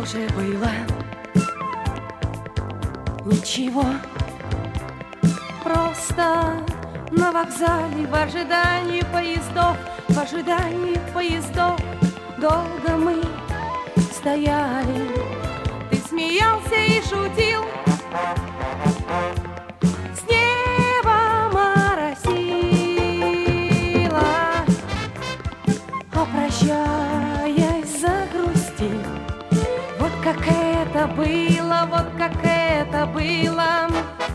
что же было? Ничего, просто на вокзале в ожидании поездов, в ожидании поездов долго мы стояли. Ты смеялся и шутил, с неба моросило, а прощаясь загрустил. Вот как это было, вот как это было.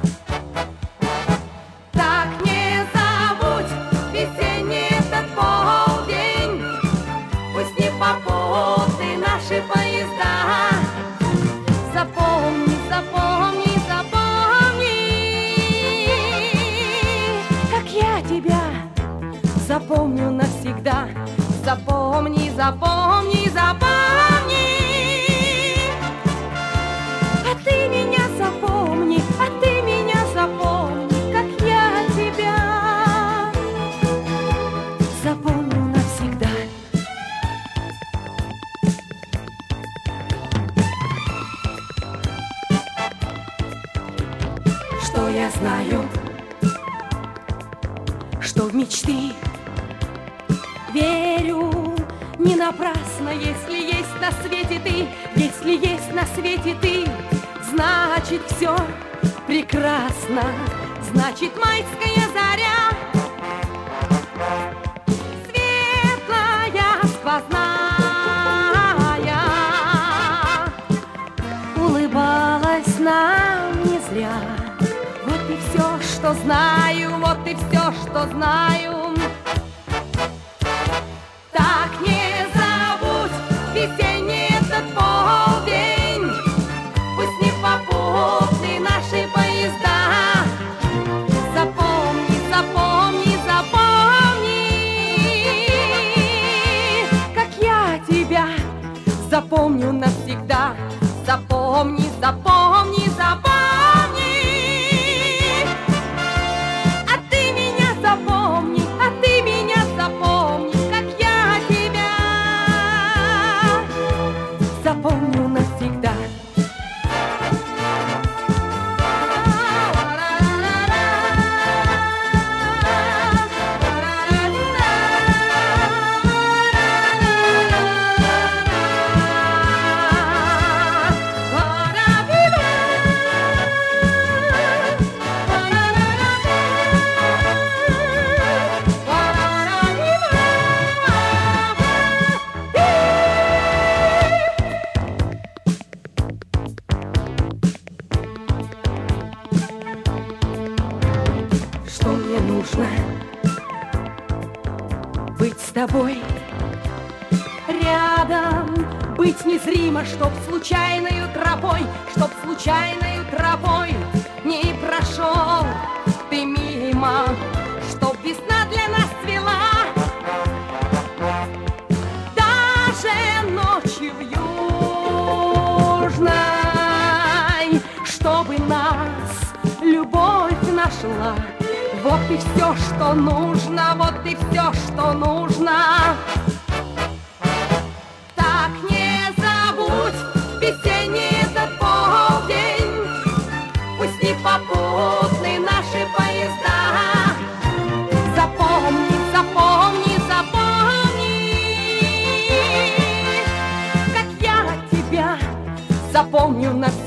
Так не забудь весенний этот полдень, пусть не попутны наши поезда. Запомни, запомни, запомни, как я тебя запомню навсегда. Запомни, запомни, запомни. А ты меня запомни, а ты меня запомни, как я тебя запомню навсегда. Что я знаю, что в мечты верю не напрасно. Если есть на свете ты, если есть на свете ты, значит все прекрасно. Значит майская заря, светлая, сквозная, улыбалась нам не зря. Вот и все, что знаю, вот и все, что знаю. Так не забудь весенний этот полдень, пусть не попутны наши поезда. Запомни, запомни, запомни, как я тебя запомню навсегда. Запомни, запомни, запомни. А ты меня запомни, а ты меня запомни, как я тебя запомню навсегда. Что мне нужно? Быть с тобой рядом, быть незримо, чтоб случайною тропой, чтоб случайною тропой не прошел ты мимо, чтоб весна для нас цвела даже ночью южной, чтобы нас любовь нашла. Вот и все, что нужно, вот и все, что нужно. Так не забудь весенний этот полдень, пусть не попутны наши поезда. Запомни, запомни, запомни, как я тебя запомню навсегда.